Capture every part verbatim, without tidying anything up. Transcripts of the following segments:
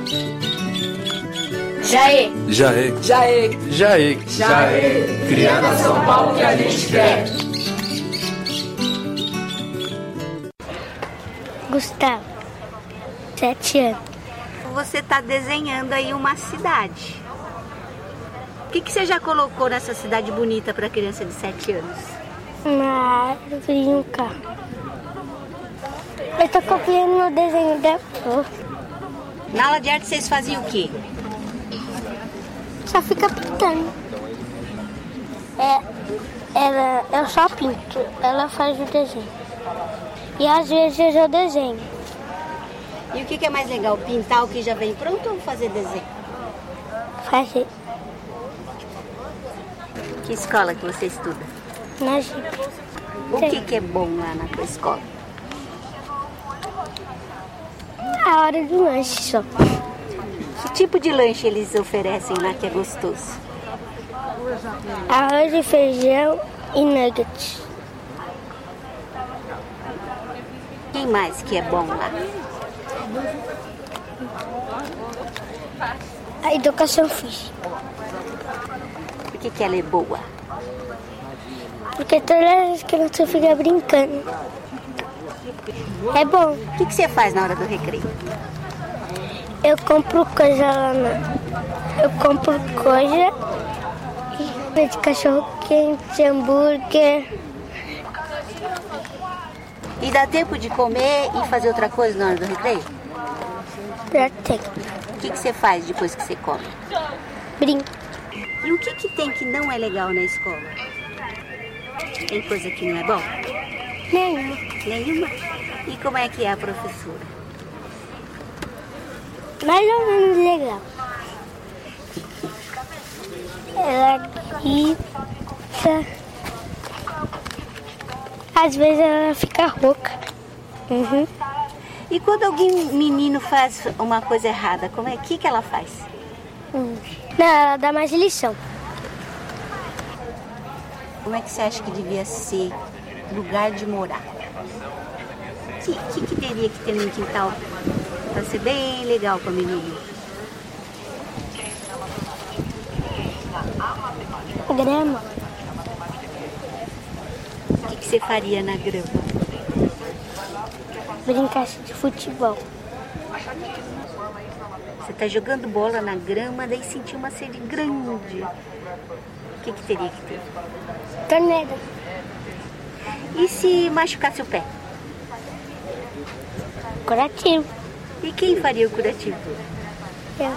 Jaê, Jaê, Jaê, Jaê, Jaê, criando a São Paulo que a gente quer. Gustavo, sete anos. Você está desenhando aí uma cidade. O que, que você já colocou nessa cidade bonita para criança de sete anos? Uma árvore e um carro. Eu tô copiando o desenho da flor. Na aula de arte vocês faziam o quê? Só fica pintando. É, ela, eu só pinto, ela faz o desenho. E às vezes eu desenho. E o que, que é mais legal? Pintar o que já vem pronto ou fazer desenho? Fazer Que escola que você estuda? na Jeep. O que, que é bom lá na tua escola? A hora do lanche só. Que tipo de lanche eles oferecem lá que é gostoso? Arroz e feijão e nuggets. Quem mais que é bom lá? A educação física. Por que, que ela é boa? Porque todas as crianças ficam brincando. É bom. O que, que você faz na hora do recreio? Eu compro coisa lá na... Eu compro coisa de cachorro quente, hambúrguer. E dá tempo de comer e fazer outra coisa na hora do recreio? Pra ter. O que, que você faz depois que você come? Brinco. E o que, que tem que não é legal na escola? Tem coisa que não é bom? Nenhuma. Nenhuma? E como é que é a professora? Mais ou menos legal. Ela grita. Às vezes ela fica rouca. Uhum. E quando alguém menino faz uma coisa errada, como é que, que ela faz? Hum. Não, ela dá mais lição. Como é que você acha que devia ser lugar de morar? O que, que, que teria que ter no quintal para ser bem legal para o menino? Grama. O que, que você faria na grama? Brincasse de futebol. Você está jogando bola na grama, daí sentiu uma sede grande. O que, que teria que ter? Torneira. E se machucasse o pé? Curativo. E quem faria o curativo? Eu.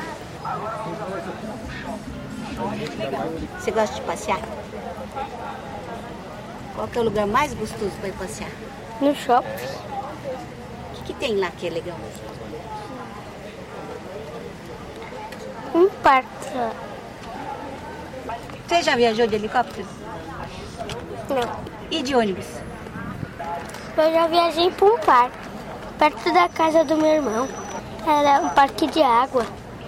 Você gosta de passear? Qual que é o lugar mais gostoso para ir passear? No shopping. O que, que tem lá que é legal? Um parque. Você já viajou de helicóptero? Não. E de ônibus? Eu já viajei para um parque. Perto da casa do meu irmão. Era um parque de água.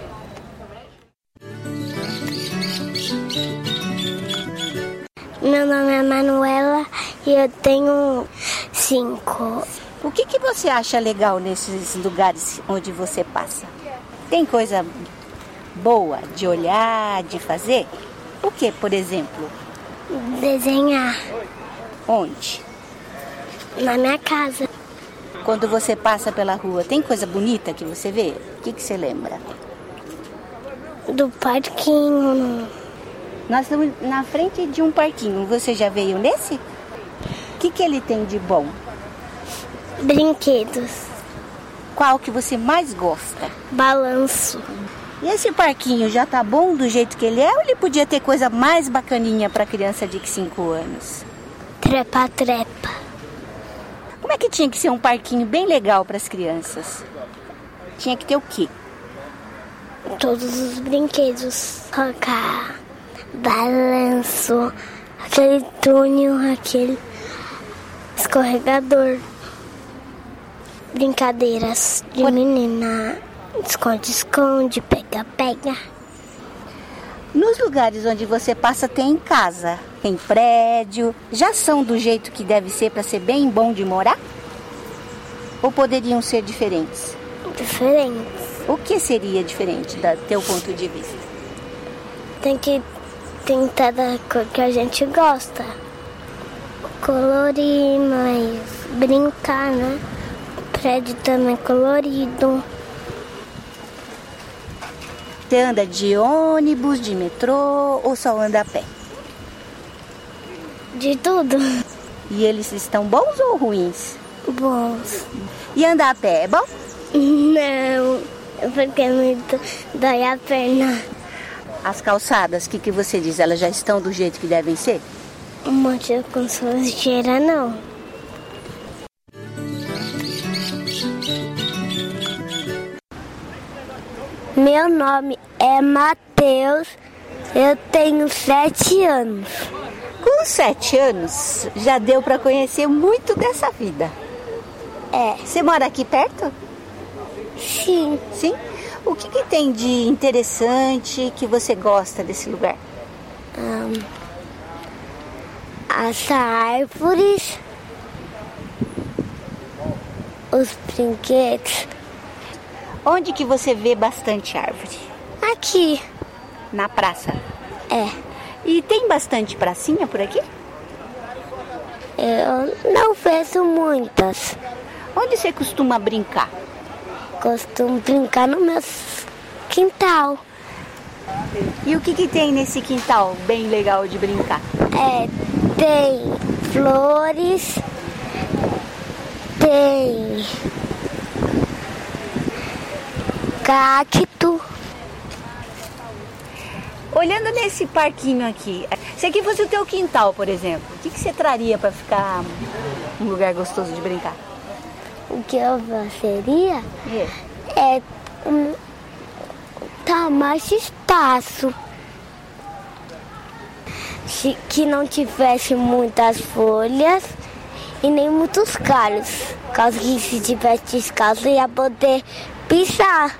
Meu nome é Manuela e eu tenho cinco. O que, que você acha legal nesses lugares onde você passa? Tem coisa boa de olhar, de fazer? O que, por exemplo? Desenhar Onde? na minha casa. Quando você passa pela rua, tem coisa bonita que você vê? O que, que você lembra? Do parquinho. Nós estamos na frente de um parquinho. Você já veio nesse? O que, que ele tem de bom? Brinquedos. Qual que você mais gosta? Balanço. E esse parquinho já tá bom do jeito que ele é ou ele podia ter coisa mais bacaninha para criança de cinco anos? Trepa-trepa. Como é que tinha que ser um parquinho bem legal para as crianças? Tinha que ter o quê? Todos os brinquedos. Colocar balanço, aquele túnel, aquele escorregador. Brincadeiras de Por... menina. Esconde-esconde, pega-pega. Nos lugares onde você passa tem casa, tem prédio. Já são do jeito que deve ser para ser bem bom de morar? Ou poderiam ser diferentes? diferentes. O que seria diferente do teu ponto de vista? Tem que tentar da cor que a gente gosta. Colorir, mas brincar, né? O prédio também é colorido. Você anda de ônibus, de metrô ou só anda a pé? De tudo. E eles estão bons ou ruins? Bons. E andar a pé é bom? Não, porque muito dói a perna. As calçadas, o que, que você diz? Elas já estão do jeito que devem ser? Um monte com sujeira, não. Meu nome é Matheus, eu tenho sete anos. Com sete anos, já deu para conhecer muito dessa vida. É. Você mora aqui perto? Sim. Sim? O que, que tem de interessante que você gosta desse lugar? Um, as árvores, os brinquedos. Onde que você vê bastante árvore? Aqui. Na praça? É. E tem bastante pracinha por aqui? Eu não vejo muitas. Onde você costuma brincar? Costumo brincar no meu quintal. E o que, que tem nesse quintal bem legal de brincar? É, tem flores, tem cacto. Olhando nesse parquinho aqui, se aqui fosse o teu quintal, por exemplo, o que, que você traria para ficar um lugar gostoso de brincar? O que eu faria É, é um, tá mais espaço. Se, que não tivesse muitas folhas e nem muitos galhos. Caso que se tivesse descalço ia poder pisar.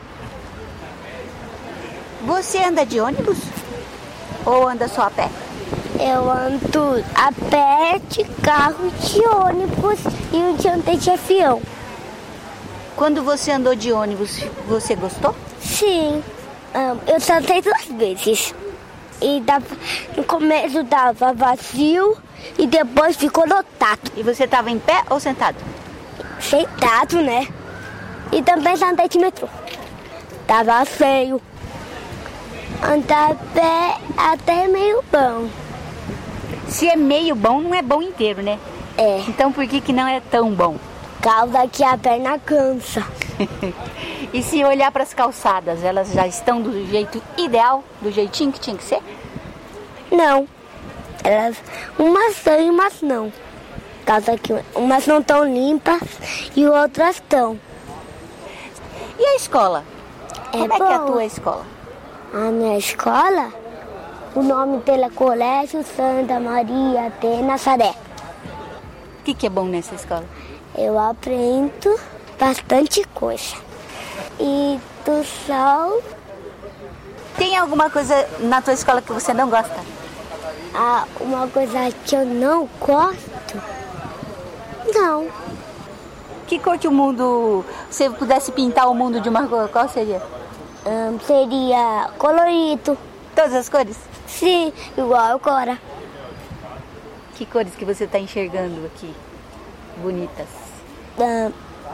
Você anda de ônibus? Ou anda só a pé? Eu ando a pé, de carro, de ônibus e um dia andei de avião. Quando você andou de ônibus, você gostou? Sim, eu só andei duas vezes. E dava, no começo dava vazio e depois ficou lotado. E você estava em pé ou sentado? Sentado, né? E também já andei de metrô. Tava feio. Andar a pé até é meio bom. Se é meio bom, não é bom inteiro, né? É. Então por que, que não é tão bom? Causa que a perna cansa. E se olhar para as calçadas, elas já estão do jeito ideal, do jeitinho que tinha que ser? Não. Elas, umas são e umas não. Causa que umas não estão limpas e outras estão. E a escola? É Como é que é a boa. tua escola? A minha escola, o nome dela é Colégio Santa Maria de Nazaré. O que, que é bom nessa escola? Eu aprendo bastante coisa. E do sol, Tem alguma coisa na tua escola que você não gosta? ah, uma coisa que eu não gosto, não. Que cor que o mundo... Se você pudesse pintar o mundo de uma cor, qual seria? Hum, seria colorido. Todas as cores? Sim, igual agora. Que cores que você está enxergando aqui? Bonitas. Hum,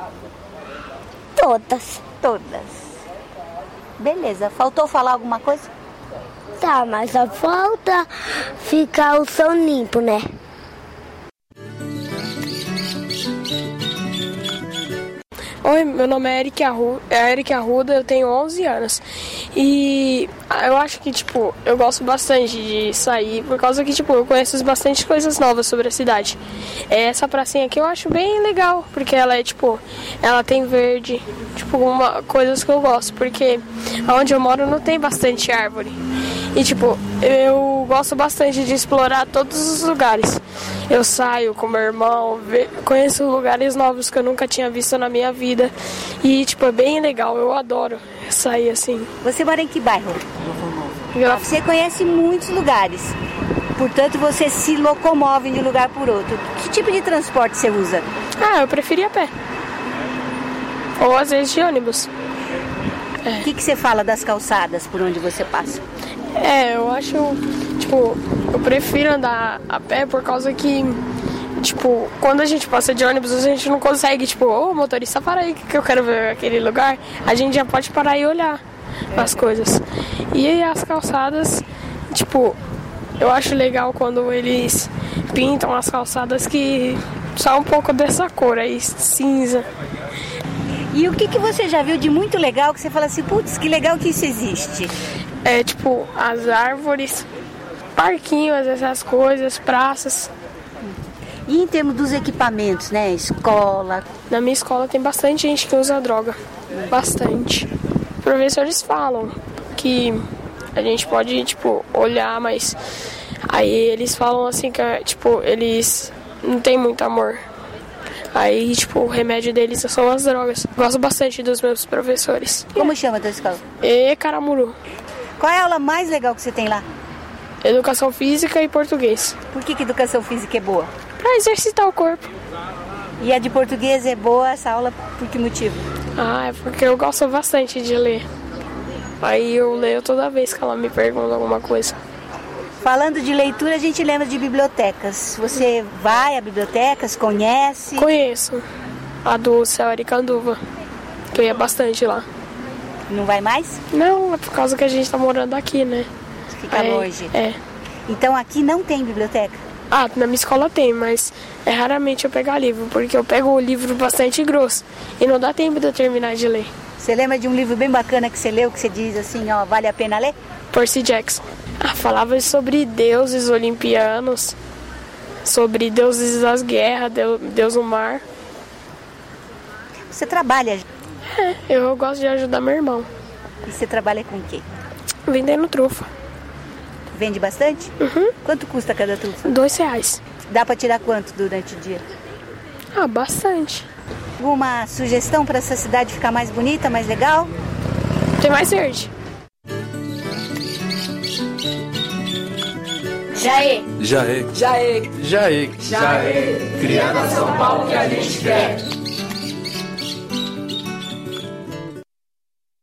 todas. Todas. Beleza. Faltou falar alguma coisa? Tá, mas só falta ficar o som limpo, né? Oi, meu nome é Eric Arruda, é Eric Arruda, eu tenho onze anos. E eu acho que, tipo, eu gosto bastante de sair, por causa que, tipo, eu conheço bastante coisas novas sobre a cidade. Essa pracinha aqui eu acho bem legal, porque ela é, tipo, ela tem verde, tipo, uma, coisas que eu gosto, porque onde eu moro não tem bastante árvore. E, tipo, eu gosto bastante de explorar todos os lugares. Eu saio com meu irmão, ve- conheço lugares novos que eu nunca tinha visto na minha vida. E, tipo, é bem legal, eu adoro sair assim. Você mora em que bairro? Gra- Você conhece muitos lugares. Portanto, você se locomove de um lugar por outro. Que tipo de transporte você usa? Ah, eu preferia a pé. Ou às vezes de ônibus. O que, que você fala das calçadas por onde você passa? É, eu acho, tipo, eu prefiro andar a pé por causa que, tipo, quando a gente passa de ônibus, a gente não consegue, tipo, ô motorista, para aí que eu quero ver aquele lugar. A gente já pode parar e olhar as coisas. E aí as calçadas, tipo, eu acho legal quando eles pintam as calçadas que só um pouco dessa cor aí, cinza. E o que, que você já viu de muito legal que você fala assim, putz, que legal que isso existe? É, tipo, as árvores, parquinhos, essas coisas, praças. E em termos dos equipamentos, né? Escola. Na minha escola tem bastante gente que usa droga. Bastante. Os professores falam que a gente pode, tipo, olhar, mas aí eles falam assim que, tipo, eles não têm muito amor. Aí, tipo, o remédio deles são as drogas. Gosto bastante dos meus professores. Como chama a tua escola? E Caramuru. Qual é a aula mais legal que você tem lá? Educação física e português. Por que, que educação física é boa? Pra exercitar o corpo. E a de português é boa essa aula por que motivo? Ah, é porque eu gosto bastante de ler. Aí eu leio toda vez que ela me pergunta alguma coisa. Falando de leitura, a gente lembra de bibliotecas. Você vai a bibliotecas, conhece? Conheço. A do Céu Aricanduva. Que eu ia bastante lá. Não vai mais? Não, é por causa que a gente tá morando aqui, né? Fica Aí, longe. É. Então aqui não tem biblioteca? Ah, na minha escola tem, mas é raramente eu pegar livro, porque eu pego o livro bastante grosso e não dá tempo de eu terminar de ler. Você lembra de um livro bem bacana que você leu, que você diz assim, ó, vale a pena ler? Percy Jackson. Ah, falava sobre deuses olimpianos, sobre deuses das guerras, deus, deus do mar. Você trabalha? É, eu gosto de ajudar meu irmão. E você trabalha com o quê? Vendendo trufa. Vende bastante? Uhum. Quanto custa cada trufa? Dois reais. Dá pra tirar quanto durante o dia? Ah, bastante. Alguma sugestão para essa cidade ficar mais bonita, mais legal? Tem mais verde. Jaê. Jaê. Jaê. Jaê. Jaê. Criando a São Paulo que a gente quer.